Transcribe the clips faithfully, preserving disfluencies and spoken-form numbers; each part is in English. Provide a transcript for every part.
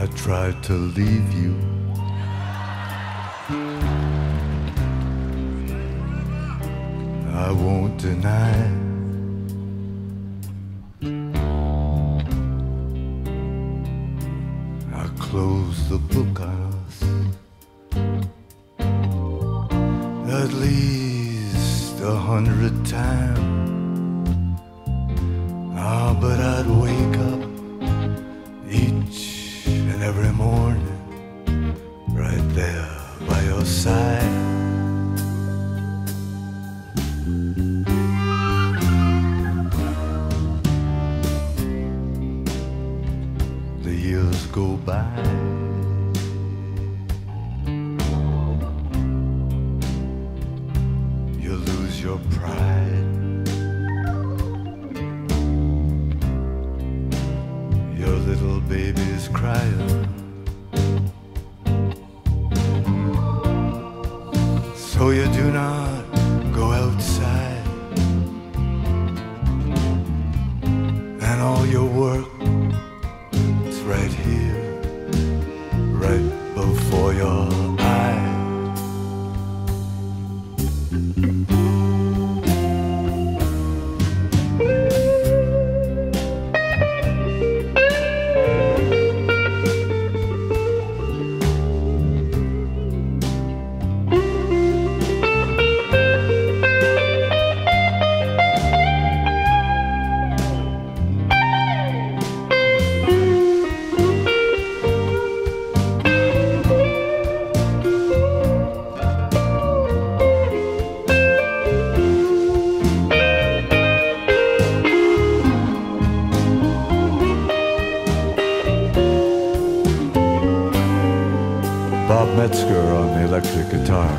tried to leave you. I won't deny. I closed the book on us at least a hundred times. Ah, but I'd wake up each and every morning right there by your side. The years go by, you lose your pride. Your little baby's crying, so you do not go outside, and all your work is right here, right before your eyes. Bob Metzger on the electric guitar.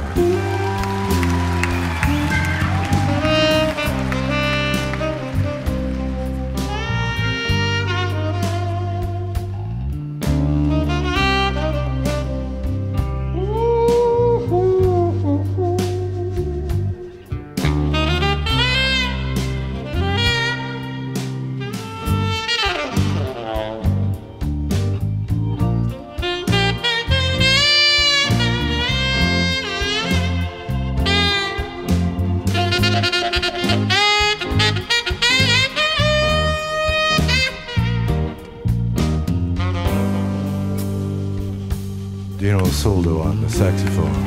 Dino Soldo on the saxophone.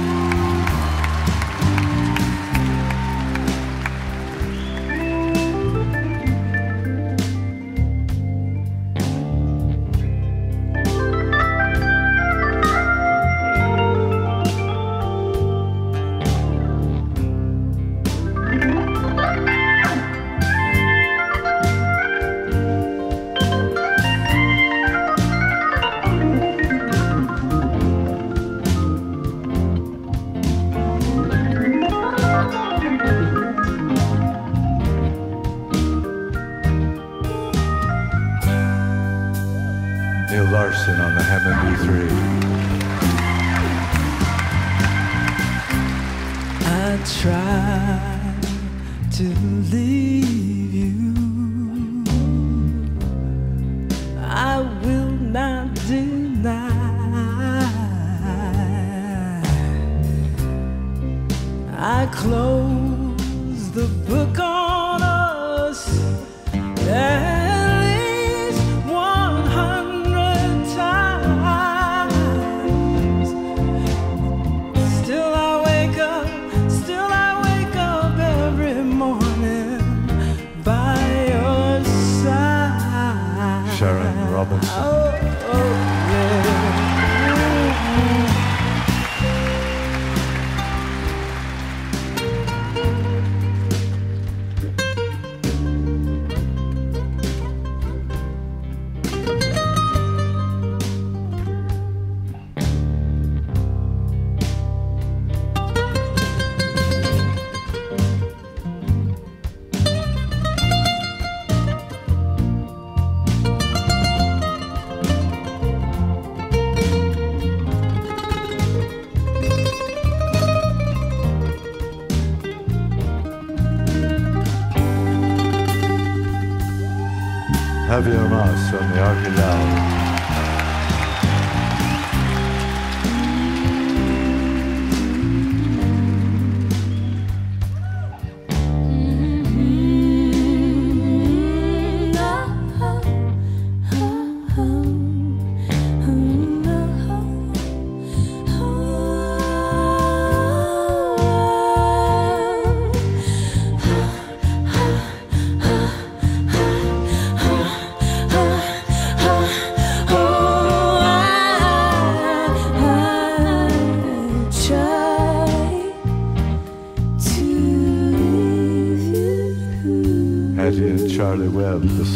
Neil Larson on the Hammond B three. I tried to leave you. I will not deny. I closed the book on us. Yeah. Sharon Robinson. Oh, oh, yeah. Javier Mas on the Archidal.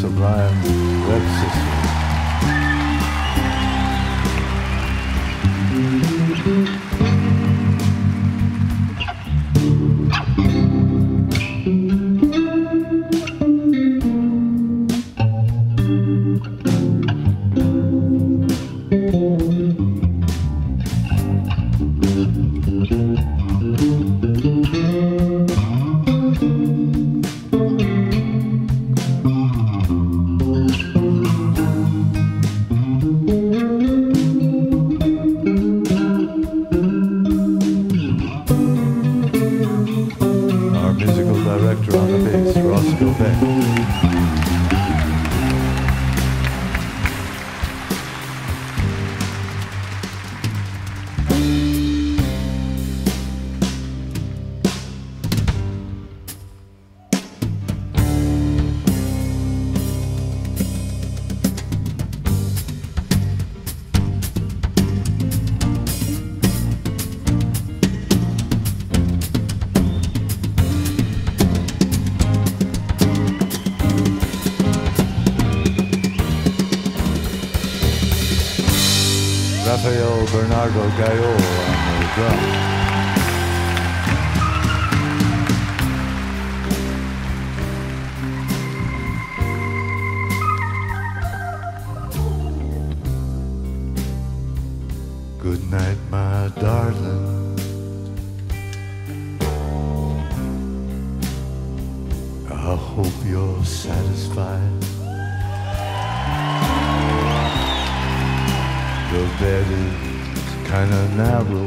Alex O'Brien's Web System. Rafael Bernardo Gallo on the drum. Good night, my darling. I hope you're satisfied. The bed is kinda narrow,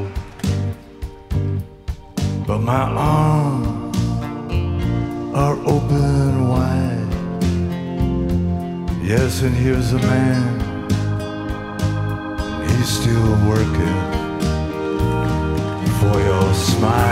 but my arms are open wide. Yes, and here's a man, he's still working for your smile.